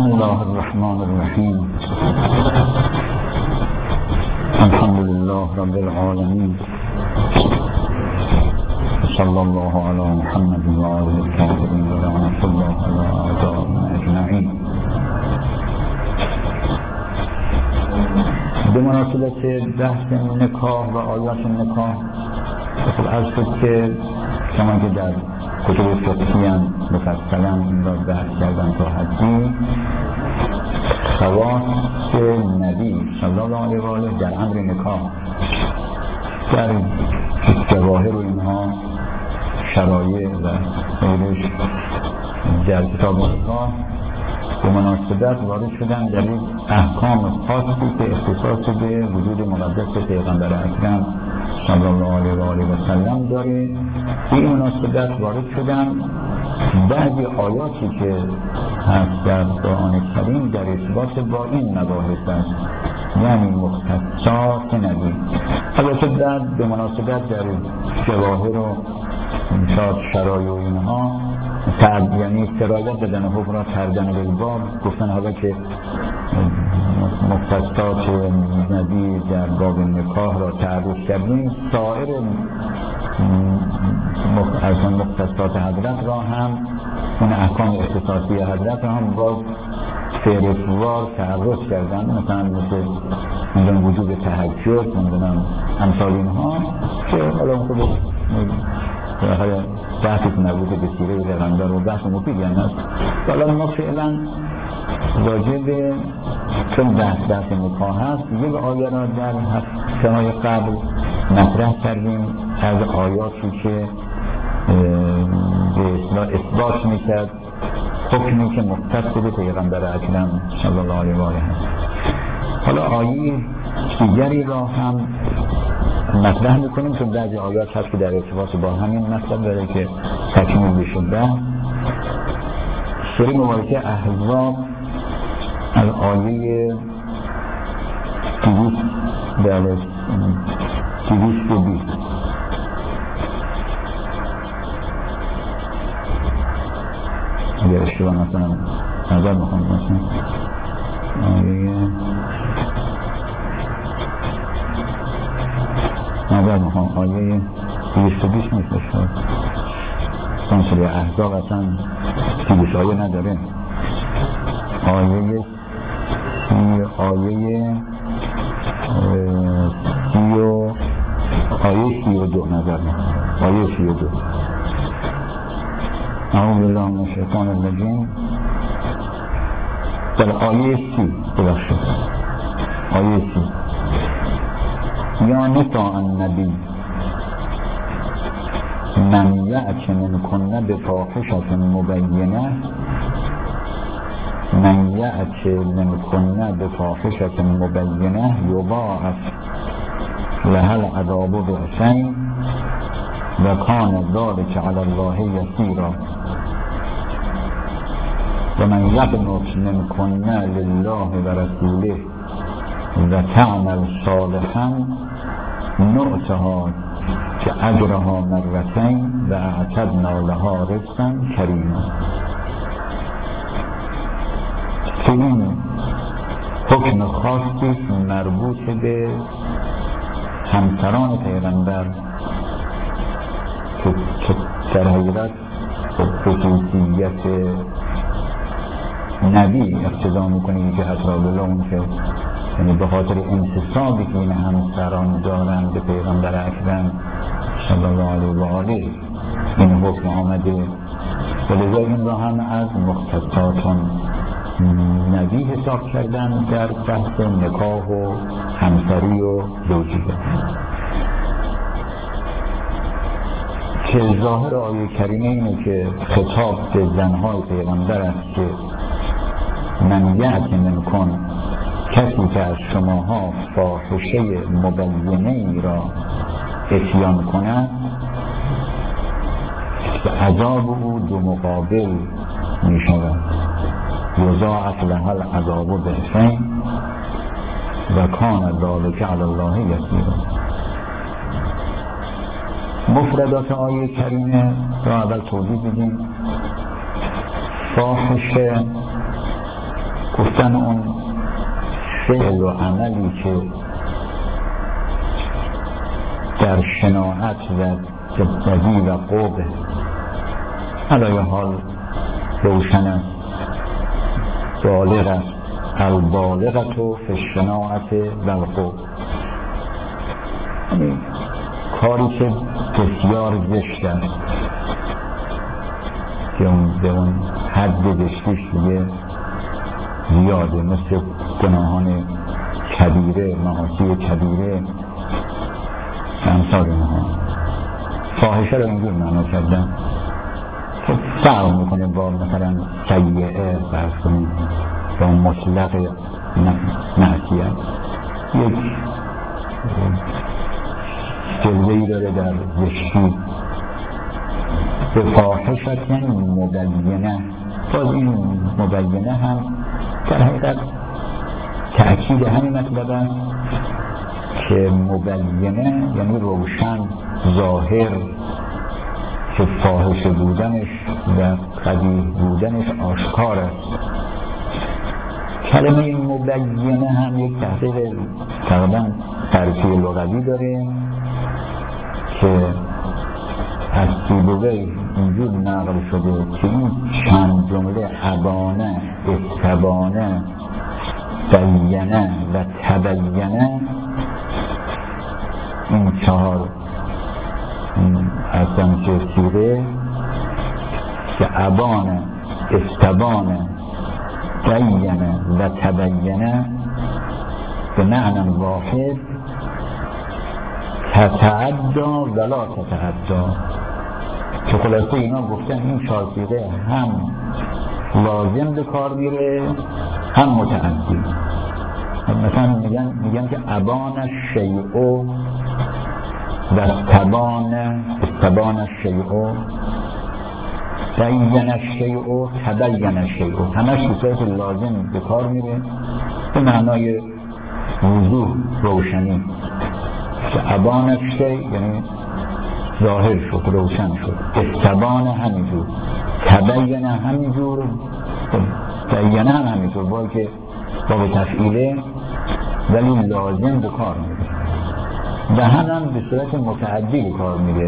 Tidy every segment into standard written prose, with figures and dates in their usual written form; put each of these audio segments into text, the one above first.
الله الرحمن الرحیم. الحمد لله رب العالمین. صلی الله علی محمد و آله الطاهرین و لعنة الله علی اعدائهم اجمعین. به مناسبت بحث نکاح و آیات نکاح عرض شد که شما که در کتب فقهی هم مفصلا این را بحث کردن تا حدی خواص نبی صلی الله علیه و آله در امر نکاح در جواهر و اینها شرایع و غیرش در کتاب نکاح به مناسبت وارد شدن در این احکام خاصی که اختصاص به وجود مقدس پیغمبر اکرم صلی الله علیه و آله و سلم داره. این مناسبت وارد شدن بعضی آیاتی که هست در قرآن کریم در ارتباط با این مباحث است، یعنی مختصات نبی. البته بعد به مناسبت در جواهر و شاد شرایع و اینها یعنی سرایت بدن حکم را تردن بالباب گفتن. حالا که مختصات نبی در باب نکاح را تعریف کردیم، سایر مختصات حضرت را هم، اون احکام اختصاصی حضرت را هم باز فهرستوار تعرض کردن، مثلا وجود تهجد امثال اینها که حالا خود بحثی که مربوط به سیره پیغمبر و بحث مفیدی هم هست. حالا ما فعلا راجع به چون بحث نکاح هست یک آیه را در هفته‌های قبل مطرح کردیم از آیاتی که به اصطلاح اثبات میکرد حکمی که مختص به پیغمبر اکرم صلی الله علیه و آله هست. حالا آیه دیگری را هم مطرح میکنیم چون بعضی آیات هست که در ارتباط با همین مطلب داره که تکمیل بشه. سوره مبارکه احزاب از آیه 220 اگر اشتباه مثلا نظر میخوام مثلا آیه 220 نیست شد چون سوره احزاب اصلا 200 آیه نداره. آیه 32 نظر آیه 32 اعوذ بالله من الشیطان الرجیم. در آیه 30 ببخشید آیه 30 یا نساء النبی من یأت منکن بفاحشة مبینة یضاعف لها العذاب ضعفین و کان ذلک علی الله یسیرا و من یقنت منکن لله و رسوله و تعمل صالحا نؤتها اجرها مرتين و اعتدنا لها رزقا کریما. این حکم خاصی مربوط به همسران پیغمبر که در حقیقت خصوصیت نبی اقتضا میکنه که حسرا بالله اون که یعنی به خاطر انتصابی که این همسران دارن به پیغمبر اکرم صلی الله علیه و آله این حکم آمده و لذا این را هم از مختصات نبی حساب کردن در بحث نکاح و همسری و زوجیت. که ظاهر آیه کریمه اینه که خطاب به زنهای پیغمبر است که من یأت منکن، کسی که از شماها فاحشه مبینه ای را اتیان کند و عذاب او دو مقابل می شود. یضاعف لها العذاب ضعفین و کان ذلک علی الله یسیرا. مفردات آیه کریمه را اول توضیح بدیم. فاحشه گفتن اون فعل و عملی که در شناعت و جدی و قوه علای حال روشن است، بالغ است، البالغت و فی الشناعت و القوه، یعنی کاری که بسیار زشت است که به اون حد زشتیش دیگه زیاده، مثل گناهان کبیره، معاصی کبیره امثال اینها. فاحشه رو اینجور معنا کردن که فرق میکنه با مثلا سیئه، فرض کنید با مطلق معصیت، یک جلوه‌ای داره در زشتی. به فاحشت یعنی مبینه، باز این مبینه هم در حقیقت تأکید همین مطلب است که مبینه یعنی روشن، ظاهر، که فاحشه بودنش و قبیح بودنش آشکار است. کلمه مبینه هم یک تحقیق تقریبا تعریفی لغوی داره که از سیبوی اینجور نقل شده که این چند جمله ابانه، استبانه، بینه و تبینه، این چهار اصلا که سیره که ابانه، استبانه، بینه و تبینه به معنی واحد تتعدا ولا تتعدا، که خلاصه اینا گفتن این چهار صیغه هم لازم به کار میره هم متعدی. مثلا میگن که ابان شیء و استبان الشیء، بین الشیء، تبین الشیء، همش به صورت لازم به کار میره به معنای وضوح، روشنی. که ابان الشیء یعنی ظاهر شد، روشن شد، استبان همینجور، تبین همینجور، بین هم همینجور، با که با تفعیله ولی لازم به کار میره و هم به صورت متعدی به کار میره.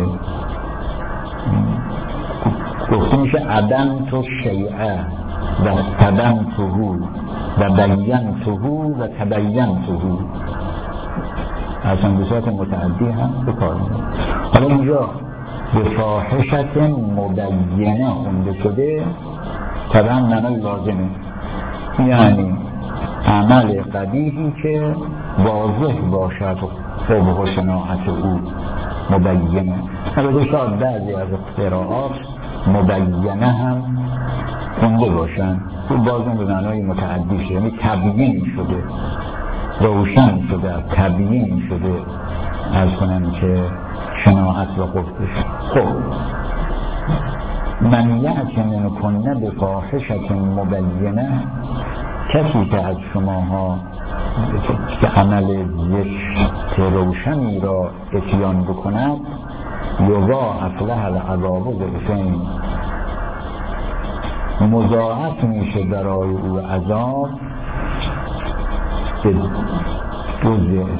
گفته میشه ابنت الشیء و استبنته و بینته و تبینته، اصلا به صورت متعدی هم به کار میره. حالا اینجا به فاحشت مبینه خونده شده، طبعا معنای لازمه، یعنی عمل قبیحی که واضح باشد قبح و شناعت او مبینه. البته شاید بعضی از قرائات مبینه هم خونده باشن، بازم به معنای متعدی شده، یعنی تبیین شده، روشن شده، تبیین شده، عرض کنم که شناعت و قبحش. خب من یأتی منکنه بفاحشة مبینه، کسی که از شماها که عمل زشت روشنی را اتیان بکند، یضاعف لها العذاب ضعفین، مضاعف میشه برای او عذاب به دو ضعف،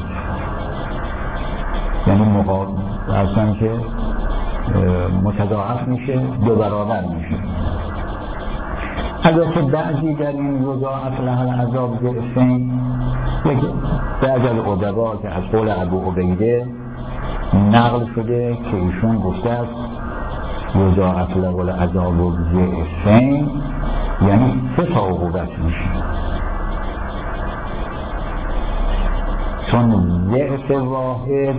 یعنی اصلا که متضاعف میشه، دو برابر میشه. البته بعضی در این یضاعف لها العذاب ضعفین، بعضی از ادبا که از قول ابو عبیده نقل شده که ایشون گفته است یضاعف لها العذاب ضعفین یعنی 3 عقوبت میشه، چون ضعف واحد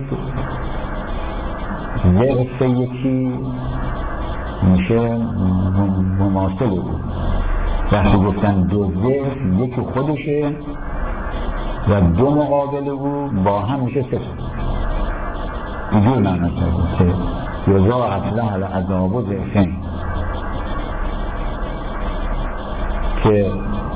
ضعف یکی میشه مماثل بود. وقتی گفتن 2 ضعف، یکی خودشه و 2 مقابل او با هم میشه 3. اینجور معنی کرده که یضاعف لها العذاب ضعفین، که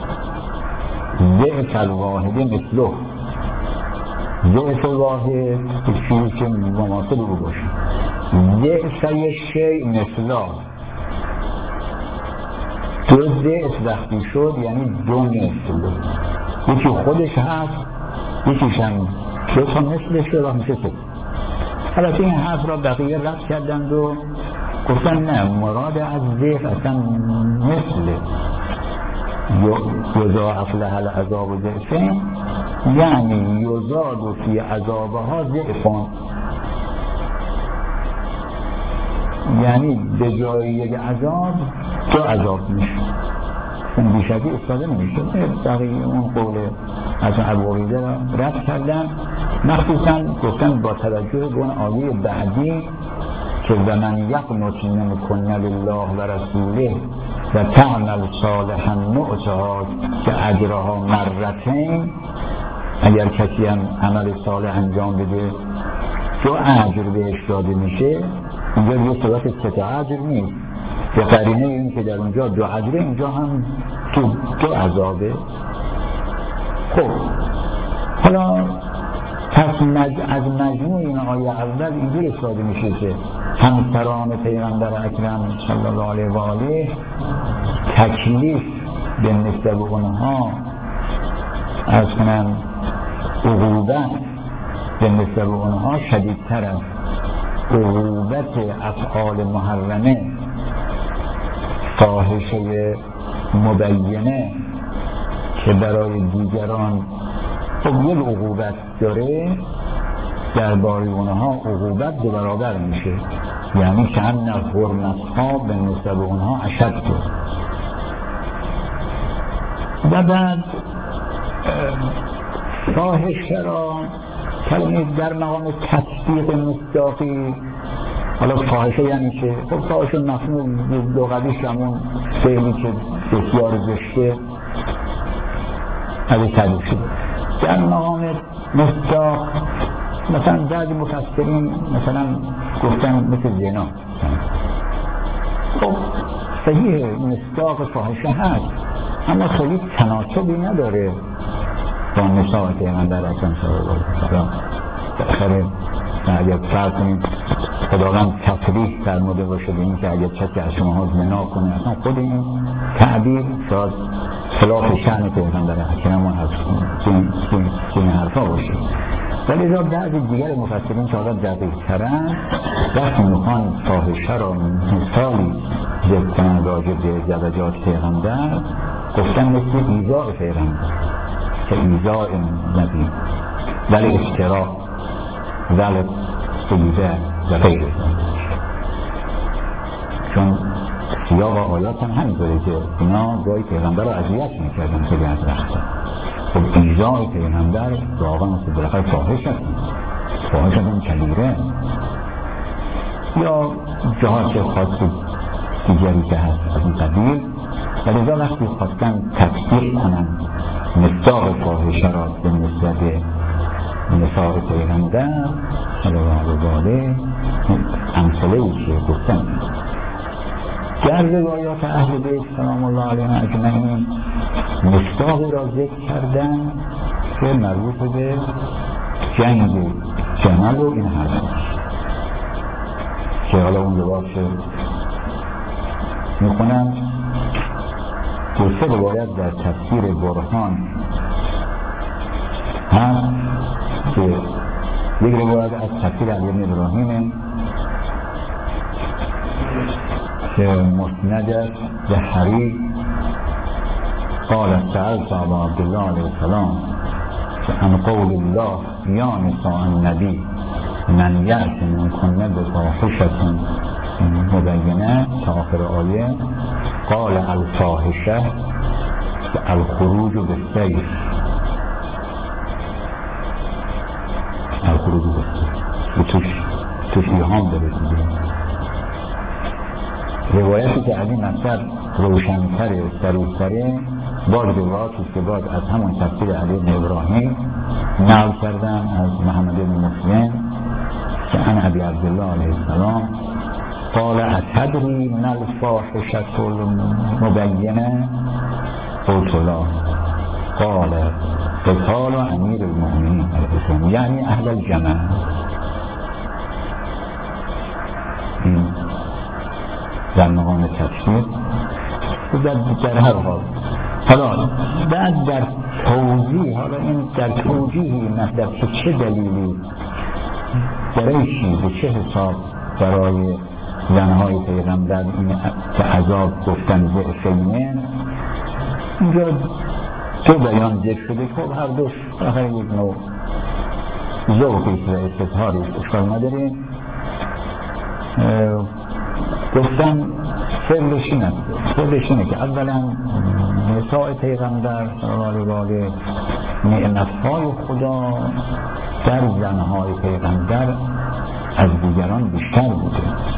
ضعف الواحد مثله، ضعف واحد چیزی که مماثل او باشه، ضعف شیء مثله، دو ضعف وقتی شد یعنی دو مثل، یکی خودش هست یکیش هم دو تا مثلش شد و میشه سه. البته این حرف را بقیه رد کردند و گفتن نه، مراد از ضعف اصلا مثل یضاعف لها العذاب ضعفین، یعنی یزاد فی عذابها ضعفان، یعنی به جای یک عذاب دو عذاب میشه. این بیشکی استاده نمیشه. بقیه اون قول از ابو عبیده را رد کردن، مخصوصا گفتن با توجه به اون آیه بعدی که ومن یقنط منکن لله و رسوله و تعمل صالحا نؤتها که اجرها مرتین، اگر کسی هم عمل صالح انجام بده دو اجر بهش داده میشه. اینجا یه صورت سه تا اجر نیست، به قرینه این که در اونجا دو اجره اینجا هم دو عذابه. خب حالا پس از مجموع این آیه اول اینجور استفاده میشه که همسران پیغمبر اکرم صلی الله علیه و آله تکلیف به نسبت اونها از کنم عقوبت به نسبت اونها شدیدتر است. عقوبت افعال محرمه، فاحشه مبینه که برای دیگران خب یک عقوبت داره، درباره اونها عقوبت دو برابر میشه، یعنی که هم حرمت ها به نسبت اونها اشد کرد. و بعد فاحشه را کلمه در مقام تصدیق مصداقی. حالا فاحشه یعنی که خب فاحشه مفهوم دو قدیش همون فعلی که بسیار زشته از تعریف شده. در مقام مصداق مثلا بعضی مفسرین مثلا گفتن مثل زنا. خب صحیح مصداق فاحشه هست، اما خیلی تناسبی نداره با نساء پیغمبر اکرم صلی الله علیه و سلم. بالاخره اگر فرض کنیم خداوند تفریح فرموده باشه به این که اگر کسی از شما زنا کنه، اصلا خود این تعبیر شاید خلاف شأن پیغمبر اکرم از این حرفا باشه. ولی را بعضی دیگر مفسرین که حالا دقیق ترن وقتی میخوان فاحشه را مثالی ذکر کنن راجع به درجات پیغمبر، گفتن مثل ایذاء پیغمبر که ایذاء نبی ولی افتراء ولی سیده و غیره، چون سیاق آیات هم همینطوره که اینا گاهی پیغمبر را اذیت میکردن خیلی از وقتا. خب ایذاء پیغمبر واقعا مثل بالاخره فاحش هست، فاحش هم کبیره یا جهات خاص دیگری که هست از این قبیل. ولی ازا وقتی خواستن تفسیر کنن مصداق فاحشه را به نسبت نساء پیغمبر صلی الله علیه و آله امثله ای که گفتن در روایات اهل بیت سلام الله علیهم اجمعین مصداقی را ذکر کردن که مربوط به جنگ جمل و این حرف که حالا اون روایات میخونم. دو سه روایت در تفسیر برهان هم که یک روایت از تفسیر علی بن ابراهیم که مسند است به حریب قال سألت ابا عبدالله علیه السلام عن قول الله یا نساء النبی من یأت منکن بفاحشة مبینه تا آخر آیه. قال الفاحشه الخروج بالسیف، الخروج بالسیف توش ایهام داره. روایتی که از این مطلب روشن‌تره سریع‌تره باز روایاتی که باز از همون تفسیر علی بن ابراهیم نقل کردن از محمد بن مسلم که عن ابی عبدالله علیه السلام قال اتدری من الفاحشة المبینه قلت لا قال قتال امیر المؤمنین علیه السلام یعنی اهل الجمع. در مقام تفسیر در هر حال حالا بعد در توضیح، حالا این در توضیح مطلب که چه دلیلی برای چی به چه حساب برای زنهای پیغمبر این که عذاب گفتن ضعفین، اینجا تو بیان ذکر شده که هر دوش آخر یک نوع ذوقی و استظهاری اشکال نداریم. گفتن سرش اینه که اولا نساء پیغمبر صلی الله علیه نعمتهای خدا در زنهای پیغمبر از دیگران بیشتر بوده.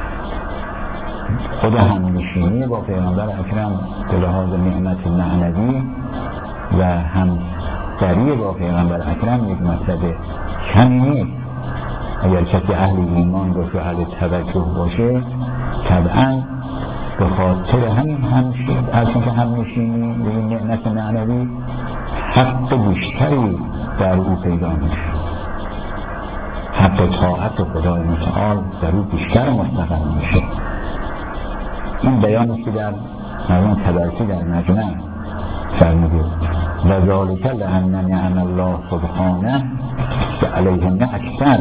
خود همنشینی با پیغمبر اکرم به لحاظ نعمت معنوی و همسری با پیغمبر اکرم یک مطلب کمی نیست. اگر کسی اهل ایمان باشه، اهل توجه باشه، طبعا به خاطر همین همنشینی به این نعمت معنوی حق بیشتری در او پیدا میشه، حق طاعت خدای متعال در او بیشتر مستقر میشه. این بیانی که در مرحوم تبرسی در مجمع فرموده و ذالک لأن نعم الله سبحانه که علیهن اکثر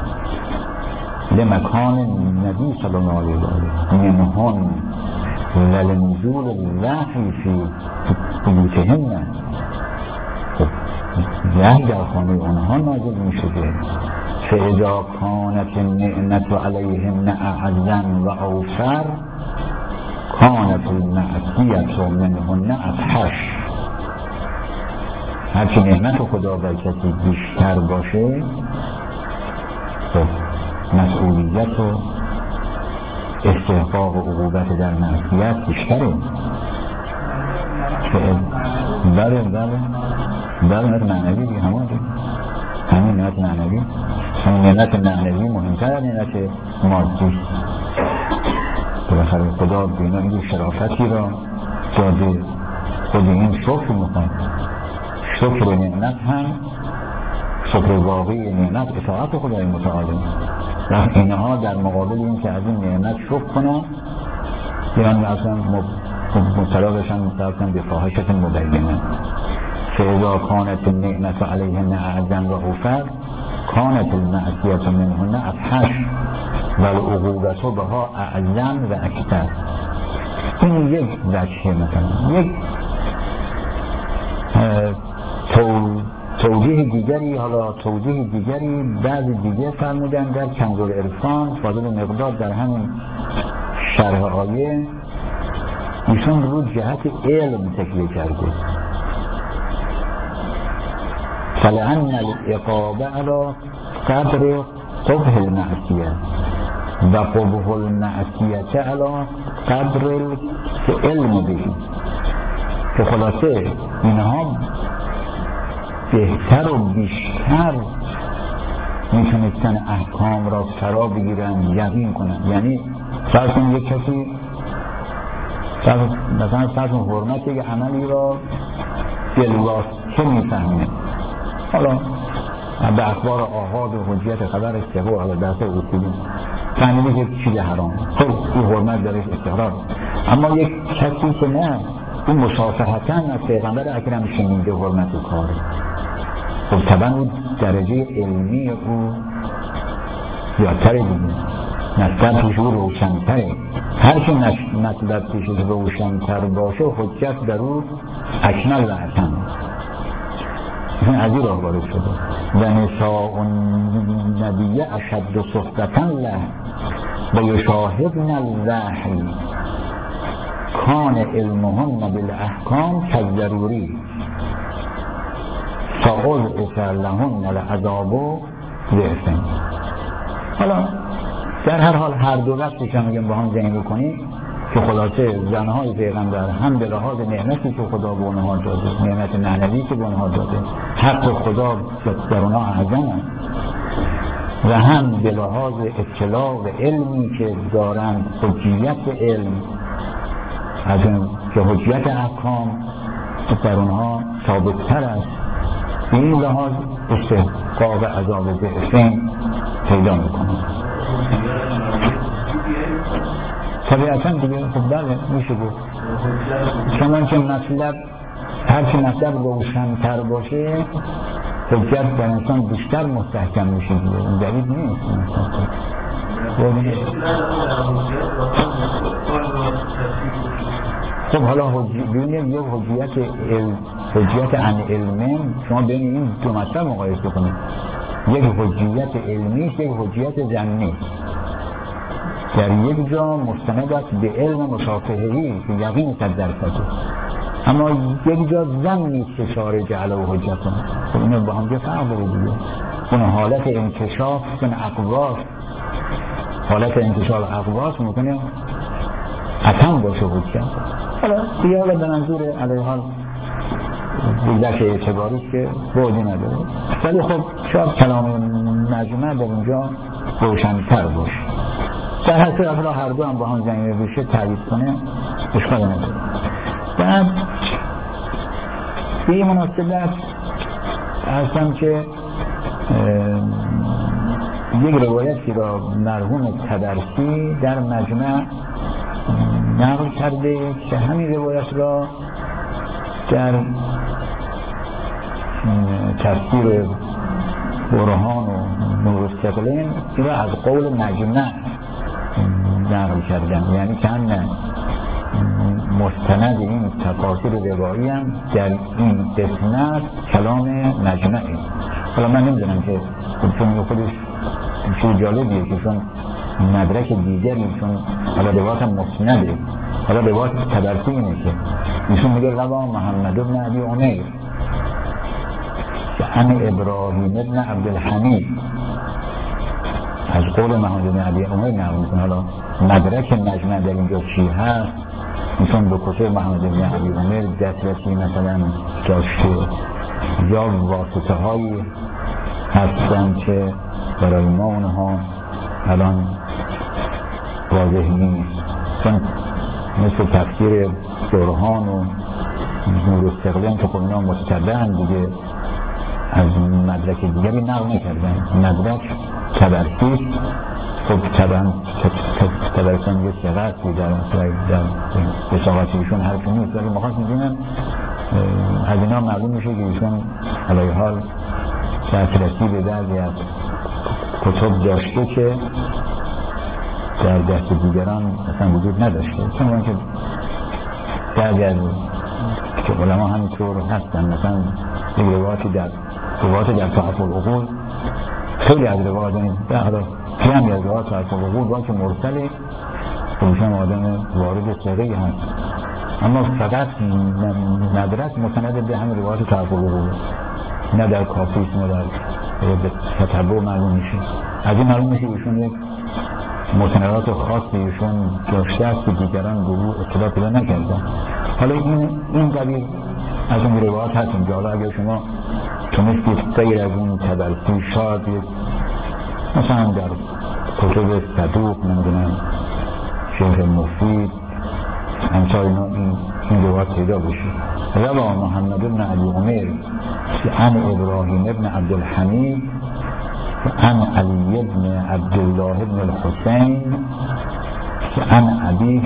لمکان النبی صلی الله علیه و آله منهن ولنزول الوحی فی بیوتهن، وحی در خانه آنها نازل می شده. فاذا کانت النعمت علیهن اعظم و اوفر کانت المعصیت منهن افحش. هرچی نعمت خدا بر کسی بیشتر باشه، مسئولیت و استحقاق و عقوبت در معصیت بیشتره. بله نعمت معنوی دیگه همین نعمت معنوی، همین نعمت معنوی مهمتر از نعمت مادی. بالاخره خدا بینا این شرافتی را داده، خود این شکر میخواد. شکر نعمت هم شکر واقعی نعمت اطاعت خدای متعال و اینها در مقابل این که از این نعمت شکر کنن، یعنی اصلا مبتلا بشن مثلا به فاحشت مبینه. فاذا کانت النعمت علیهن اعظم و اوفر کانت المعصیت منهن افحش و العقوبت بها اعظم و اکثر. این یک وجه، مثلا یک توجیه دیگری. حالا توجیه دیگری بعض دیگه فرمودن در کنز العرفان فاضل مقداد در همین شرح آیه ایشون رو جهت علم تکیه کرده. فلأن العقاب علی قدر قبح المعصیه و قبح المعصیه علی قدر علم بهی، که خلاصه اینها بهتر و بیشتر میتونستن احکام را فرا بگیرن، یقین کنن. یعنی فرض کن یک کسی مثلا فرض کن حرمت یک عملی را دلواسطه میفهمه، حالا به اخبار آحاد و حجیت خبر استقرار، حالا درس اصولی فهمیده که چیز حرام، خب این حرمت درش استقرار. اما یک کسی که نه، اون مشافهتاً از پیغمبر اکرم شنیده حرمت و کاره، خب طبعا اون درجه علمی او زیادتره دیگه، مطلب پیش او روشنتره. هر که مطلب پیش او روشنتر باشه حجت در او اکمل و اتم. این از این راه وارد شده و نساء النبی اشد صحبتا له و یشاهدن الوحی کان علمهن بالاحکام کالضروری فاضعف لهن العذاب ضعفین. حالا در هر حال هر دو وقتش هم اگه با هم ذهن بکنیم که خلاصه زنهای پیغمبر هم به لحاظ نعمتی که خدا به اونها داده، نعمت معنوی که به اونها داده، حق خدا در اونها اعظمه، و هم به لحاظ اطلاع و علمی که دارند، حجیت علم از این که حجیت احکام در اونها ثابت‌تر است، این لحاظ استحقاق عذاب ضعفین پیدا میکنه. طبیعتاً دیگه خب بله میشه گفت چون که مطلب هرچی مطلب روشن‌تر باشه حجت در انسان بیشتر مستحکم میشه دیگه، اون دلیل نیست. خب حالا ببینیم یه حجیت عن علمه، شما بین این دو مطلب مقایسه کنید، یک حجیت علمی یک حجیت ظنی. در یک جا مستند است به علم مشافهه‌ای که یقین 100%، اما یک جا ظنی که شارع جعله و حجت کنه. خب اینو با هم جا فرق داره دیگه. اون حالت انکشاف کن اقواس، حالت انکشاف اقواس ممکنه اتم باشه حجت. حالا دیگه به منظور علیه حال بودک اعتباری که بعدی نداره، ولی خب شاید کلام مجمع در اونجا روشن‌تر باشه. در هر صورت هر دو هم با هم زمینه بشه تایید کنه اشکال نداره. بعد به این مناسبت هستم که یک روایتی را مرحوم طبرسی در مجمع نقل کرده که همین روایت را در تفسیر برهان و نور الثقلین این را از قول مجمع نقل کردن، یعنی که هم مستند این تفاسیر روایی هم در این قسمت کلام مجمعه. حالا من نمیدونم که چون خودش چیز جالبیه که چون مدرک دیگری، چون حالا روایت هم مسنده، حالا روایت طبرسی اینه که ایشون میگه روا محمد بن ابی عمیر عن ابراهیم ابن عبدالحمید، از قول محمد بن ابی عمیر نقل میکنه. حالا مدرک مجمع در اینجا چی هست؟ میتون به کتب محمد بن ابی عمیر دسترسی مثلا داشته یا واسطه هایی هستن که برای ما اونها الان واضح نیست، چون مثل تفسیر برهان و نور الثقلین که خب اینا مستبعن دیگه از مدرک دیگری نقل نکردن. مدرک طبرسی خب طبرستان یه سقطی در بساقاتیشون حرفی نیست، ولی مخواست میدونم از اینا معلوم میشه که ایشون علیه حال دسترسی به بعضی از کتب داشته که در دست دیگران اصلا وجود نداشته، چون که بعضی از علما همینطور هستن. مثلا یک روایتی در تحف العقول، خیلی از روایات کمی از روایات تحف العقول با که مرسله خودشان آدم وارد ثقه‌ای هست، اما فقط مدرک مستند به همین روایات تحف العقول، نه در کافیس نه در تتبع معلوم میشه. از این معلوم میشه ایشون یک مستندات خاصی ایشون داشته است که دیگران گروه اطلاع پیدا نکردن. حالا این قبیل از اون روایات هست اینجا. حالا اگر شما تونستید غیر از اون طبرسی شاید مثلا در کتب صدوق نمیدونم شیخ مفید امثال این روایات پیدا بشه. روا محمد بن ابی عمیر عن ابراهیم ابن عبدالحمید عن علی بن عبدالله بن الحسین عن ابیه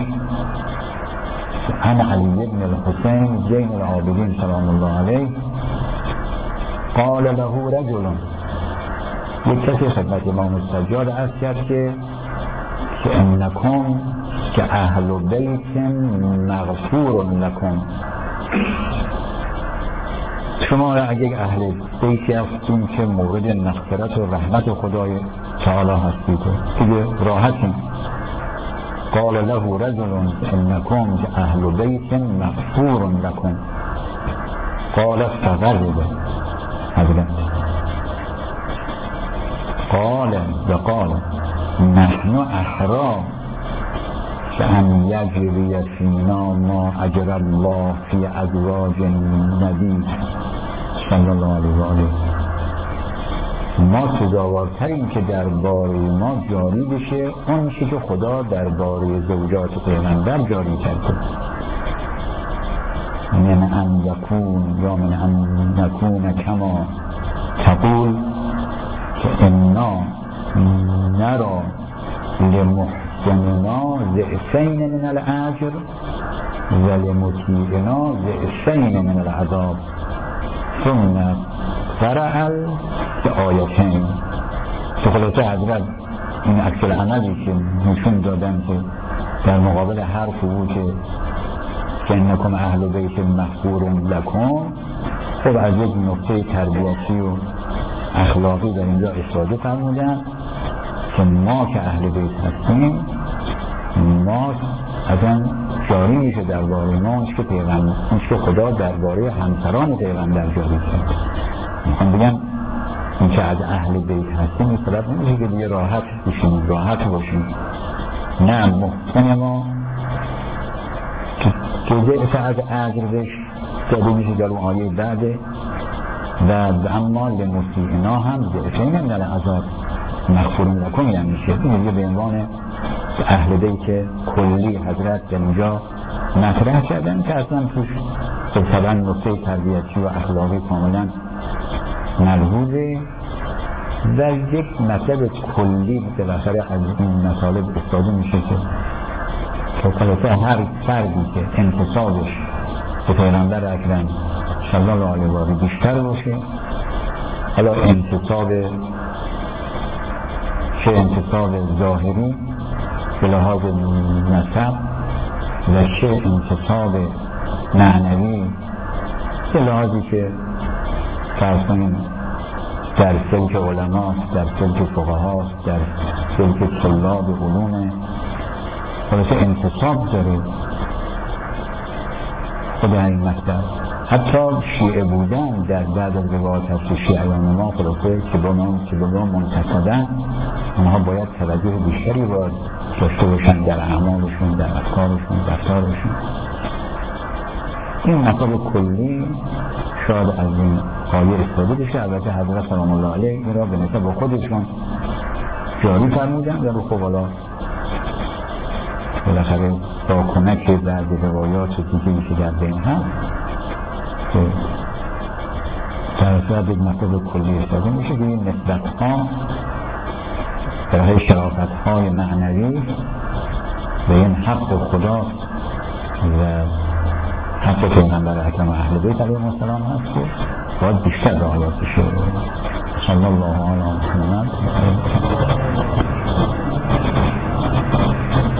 عن علی بن الحسین زین العابدین سلام الله علیه قال له رجل، یک کسی خدمت امام سجاد عرض کرد که انکم که اهل بیت مغفور لکم، شما اگه اهل بیتی هستیم که مورد مغفرت و رحمت خدای تعالی هستید دیگه راحتیم. قال له رجل انکم اهل بیت مغفور لکم قال فغضب حضرت قال نحن احرا ان یجری فینا ما اجر الله فی ازواج النبی صلی الله علیه و آله، ما سزاوارتریم که درباره ما جاری بشه اون چیزی که خدا درباره زوجات پیغمبر جاری کرده، من ان یکون یا من ان نکون کما تقول که انا نرا لمحسننا ضعفین من الاجر ولمطیعنا ضعفین من العذاب ثم فرع آیتین. تو خلاصه حضرت این عکس العملی که نشون دادن که در مقابل حرف او که انکم اهل بیت مغفور لکم، خب از یک نکته تربیتی و اخلاقی در اینجا استفاده فرمودن که ما که اهل بیت هستیم، ما اصلا جاری میشه درباره ما اونش که پیغمبر، اونش که خدا درباره همسران پیغمبر جاری کرد. میخوام بگم این که از اهل بیت هستیم این صورت نمیشه که دیگه راحت بشیم، راحت باشیم. نه، محسن ما که ضعف از عذر بهش داده میشه در اون آیه بعده و اما لمسیعنا هم ضعفین من العذاب مغفور لکم یعنی میشه. این دیگه به عنوان اهل بیت کلی حضرت در اینجا مطرح کردن که اصلا توش طبعا نکته تربیتی و اخلاقی کاملا ملحوظه و یک مطلب کلی بالاخره از این مطالب استفاده میشه که خلاصه هر فردی که انتصابش به پیغمبر اکرم صلی الله علیه و آله بیشتر باشه، حالا انتصاب چه انتصاب ظاهری به لحاظ نسب و چه انتصاب معنوی به لحاظی که فرض کنیم در سلک علماست، در سلک فقهاست، در سلک طلاب علوم، خلاصه انتصاب داره خود این مطلب. حتی شیعه بودن در بعد از روایات هست شیعیان ما خلاصه که با ما منتقدن، اونها باید توجه بیشتری باید داشته باشن در اعمالشون، در افکارشون، رفتارشون. این مطلب کلی شاید از این آیه استفاده بشه. البته حضرت سلام الله علیه این را به نسبت با خودشون جاری فرمودن و خب حالا بالاخره با کمک بعضی روایات دیگه که در بین هست در صورت یک مطلب کلی استفاده میشه که این نسبت ها برای شرافت های معنوی و این حق خداست و حق پیغمبر اکرم اهل بیت علیه السلام هست که باید بیشتر رعایت بشه. صلی الله علیه و سلم.